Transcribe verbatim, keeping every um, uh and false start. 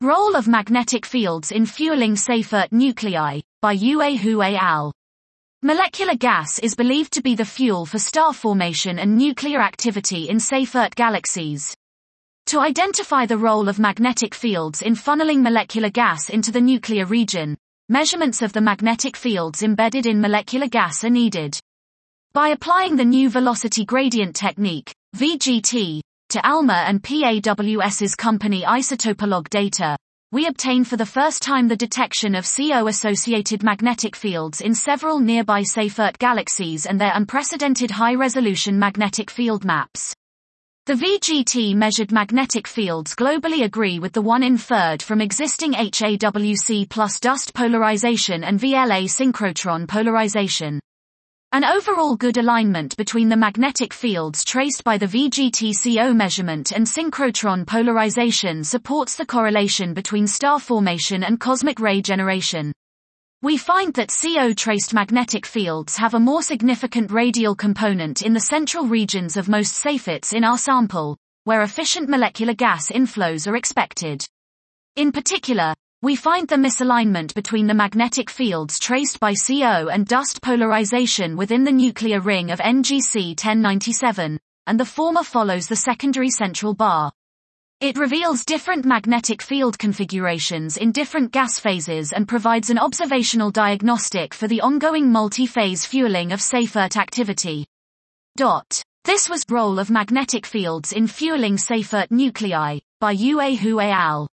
Role of magnetic fields in fueling Seyfert nuclei, by Yue Hu et al. Molecular gas is believed to be the fuel for star formation and nuclear activity in Seyfert galaxies. To identify the role of magnetic fields in funneling molecular gas into the nuclear region, measurements of the magnetic fields embedded in molecular gas are needed. By applying the new velocity gradient technique, V G T, to ALMA and PAWS's company isotopolog data, we obtain for the first time the detection of C O-associated magnetic fields in several nearby Seyfert galaxies and their unprecedented high-resolution magnetic field maps. The V G T measured magnetic fields globally agree with the one inferred from existing H A W C plus dust polarization and V L A synchrotron polarization. An overall good alignment between the magnetic fields traced by the V G T C O measurement and synchrotron polarization supports the correlation between star formation and cosmic ray generation. We find that C O-traced magnetic fields have a more significant radial component in the central regions of most Seyferts in our sample, where efficient molecular gas inflows are expected. In particular, we find the misalignment between the magnetic fields traced by C O and dust polarization within the nuclear ring of N G C ten ninety-seven, and the former follows the secondary central bar. It reveals different magnetic field configurations in different gas phases and provides an observational diagnostic for the ongoing multi-phase fueling of Seyfert activity. Dot. This was Role of Magnetic Fields in Fueling Seyfert Nuclei, by Yue Hu et al.